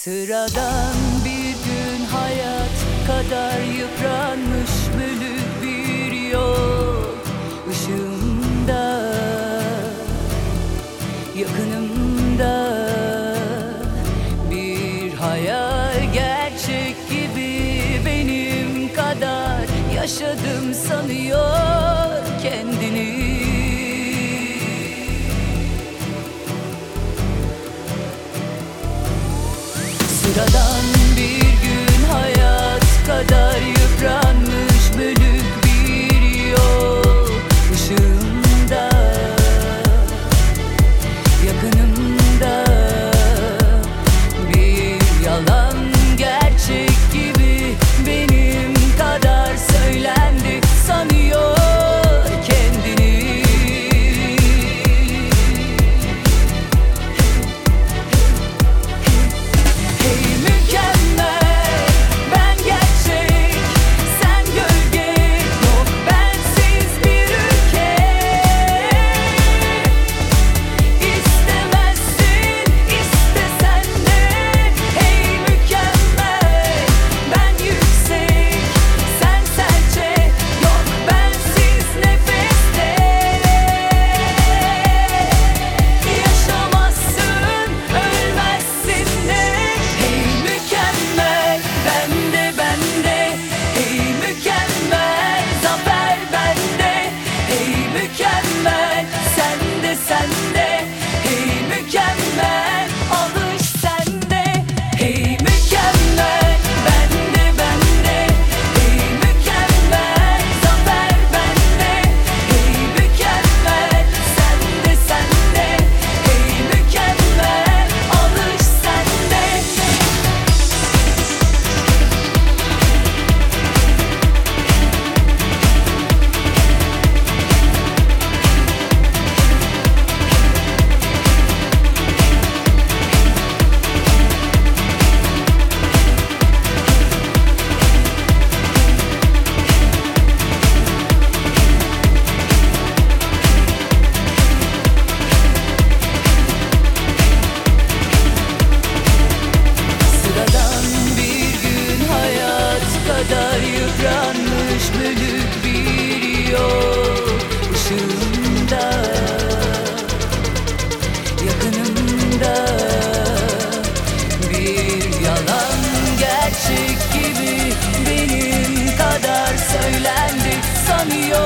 Sıradan bir gün hayat kadar yıpranmış bölük bir yol ışığımda, yakınımda bir hayal gerçek gibi benim kadar yaşadım sanıyor kendini. Sıradan bir gün hayat kadar yıpranmış bölük bir yol ışığımda, yakınımda bir yalan gerçek gibi benim kadar söylendi sanıyor kendini. Kadar yıpranmış bölük bir yol ışığımda, yakınımda bir yalan gerçek gibi benim kadar söylendi sanıyor.